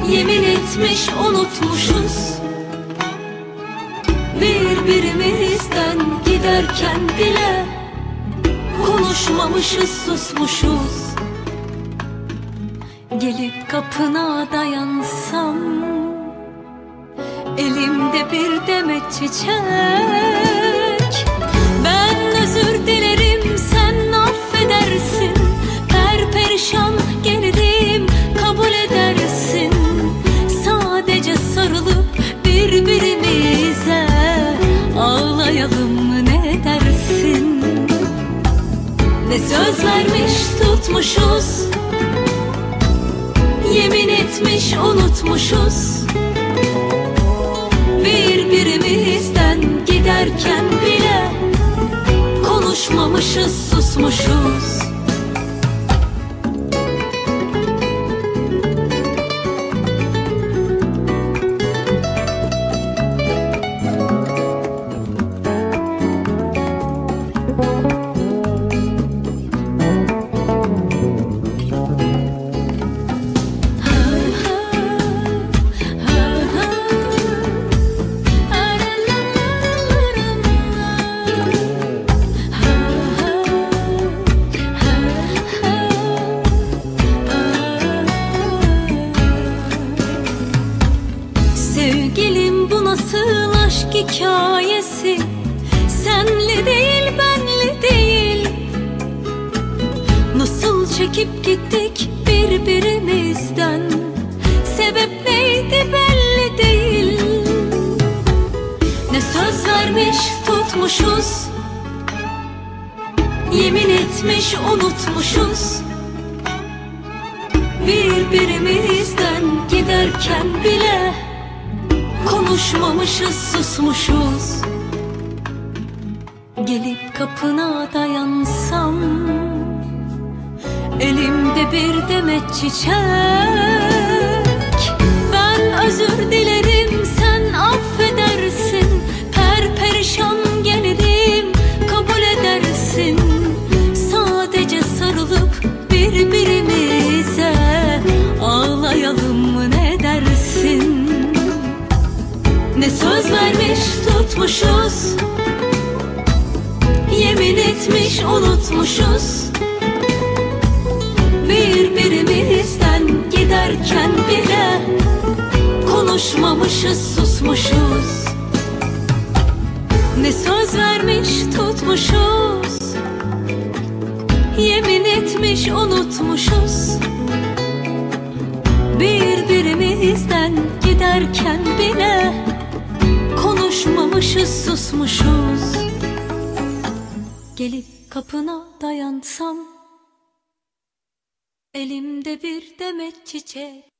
Yemin etmiş unutmuşuz, birbirimizden giderken bile konuşmamışız, susmuşuz. Gelip kapına dayansam, elimde bir demet çiçek. Ben özür dilerim, sen affedersin. Perperişan gelirim, kabul edersin. Sadece sarılıp birbirimize ağlayalım mı, ne dersin? Ne söz vermiş tutmuşuz, yemin etmiş unutmuşuz. Birbirimizden giderken bile konuşmamışız, susmuşuz. Sevgilim, bu nasıl aşk hikayesi? Senli değil, benli değil. Nasıl çekip gittik birbirimizden? Sebep neydi belli değil. Ne söz vermiş tutmuşuz, yemin etmiş unutmuşuz. Birbirimizden giderken bile konuşmamışız, susmuşuz. Gelip kapına dayansam, elimde bir demet çiçek. Ben özür dilerim, sen affedersin. Perperişan gelirim, kabul edersin. Sadece sarılıp birbirimize ağlayalım mı, ne dersin? Ne söz vermiş tutmuşuz, yemin etmiş unutmuşuz. Birbirimizden giderken bile konuşmamışız, susmuşuz. Ne söz vermiş tutmuşuz, yemin etmiş unutmuşuz. Birbirimizden giderken bile konuşmamışız, susmuşuz. Gelip kapına dayansam, elimde bir demet çiçek.